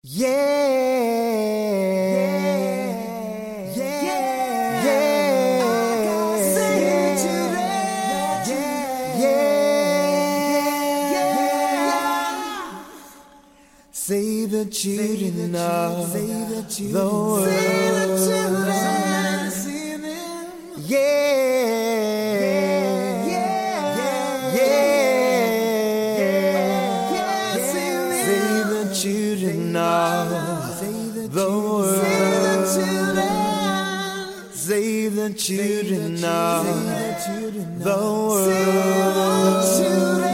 Yeah, yeah, yeah, yeah. Save the children, yeah. Save the children of the world. Yeah, yeah. Save the children of the world. Save the children of the world.